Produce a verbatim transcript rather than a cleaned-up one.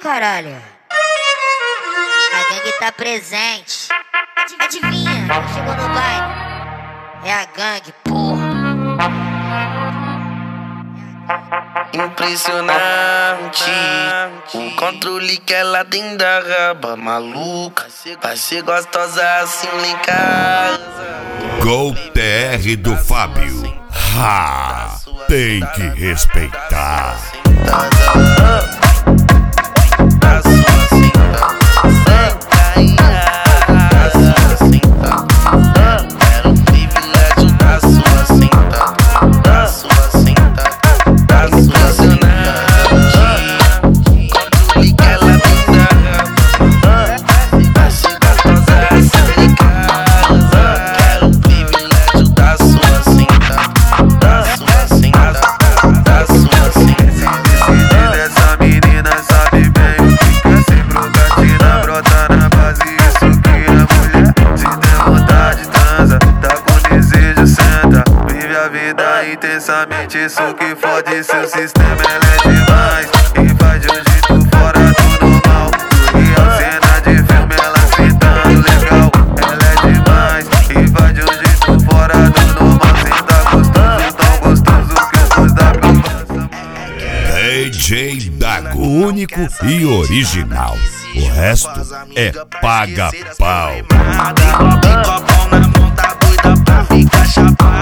caralho. A gangue tá presente. Adivinha, quem chegou no baile? É a gangue, porra. Impressionante o controle que ela tem da raba maluca. Vai ser gostosa assim lá em casa. Gol T R do Fábio. Ha! Tem que respeitar. Intensamente, isso que fode seu sistema, ela é demais e faz de um jeito fora do normal. E a cena de filme, ela sentando legal. Ela é demais e faz de um jeito fora do normal. Senta gostoso, tão gostoso que eu pus da aprovação. D J Dago, único e original. O resto é paga-pau. Com a mão na mão, tá doida pra ficar chapada.